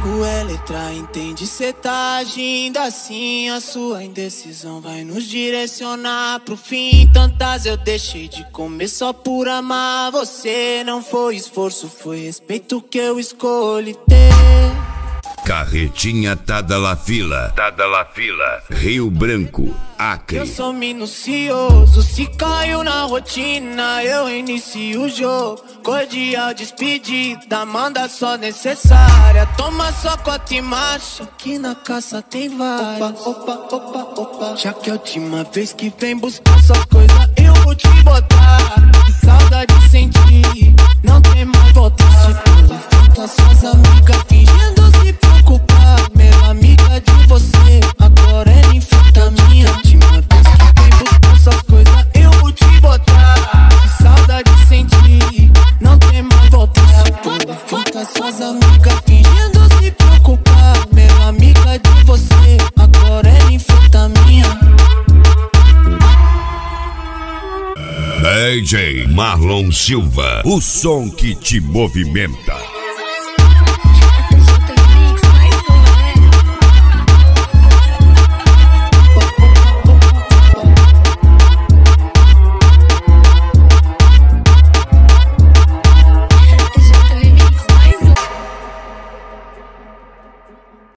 comigo é letra, entende? Cê tá agindo assim, a sua indecisão vai nos direcionar pro fim. Tantas eu deixei de comer só por amar você. Não foi esforço, foi respeito que eu escolhi ter. Carretinha Tadalafila, Rio Branco, Acre. Eu sou minucioso, se caiu na rotina, eu inicio o jogo. Cordial despedida, manda só necessária. Toma só cota e marcha, que na caça tem várias. Opa, já que é a última vez que vem buscar suas coisas, eu vou te botar. Que saudade sentir, não tem mais volta. Se for suas amigas fingindo se preocupar, minha amiga de você, agora é ninfetaminha. Última vez que vem buscar suas coisas, eu vou te botar. Que saudade sentir, não tem mais volta. Se for suas amigas fingindo se preocupar, minha amiga de você, agora é ninfetaminha. DJ Marlon Silva, o som que te movimenta.